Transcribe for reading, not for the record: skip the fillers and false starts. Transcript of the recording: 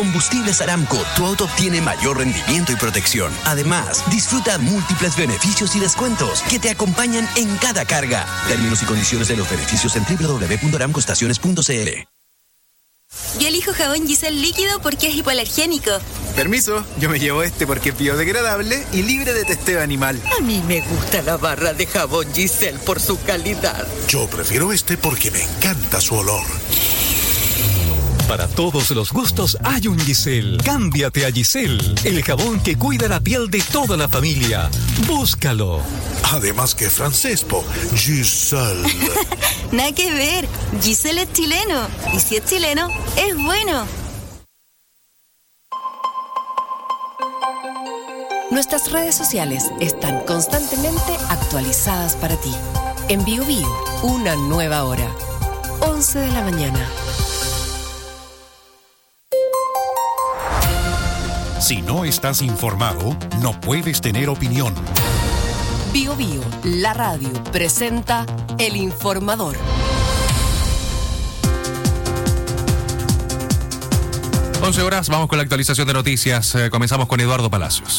Combustibles Aramco, tu auto obtiene mayor rendimiento y protección. Además, disfruta múltiples beneficios y descuentos que te acompañan en cada carga. Términos y condiciones de los beneficios en www.aramcoestaciones.cl. Yo elijo jabón Giselle líquido porque es hipoalergénico. Permiso, yo me llevo este porque es biodegradable y libre de testeo animal. A mí me gusta la barra de jabón Giselle por su calidad. Yo prefiero este porque me encanta su olor. Para todos los gustos hay un Giselle. Cámbiate a Giselle, el jabón que cuida la piel de toda la familia. Búscalo. Además que francés, Giselle. Nada que ver, Giselle es chileno. Y si es chileno, es bueno. Nuestras redes sociales están constantemente actualizadas para ti. En Bio Bio, una nueva hora. 11 de la mañana. Si no estás informado, no puedes tener opinión. Bio Bio, la radio, presenta El Informador. 11 horas, vamos con la actualización de noticias. Comenzamos con Eduardo Palacios.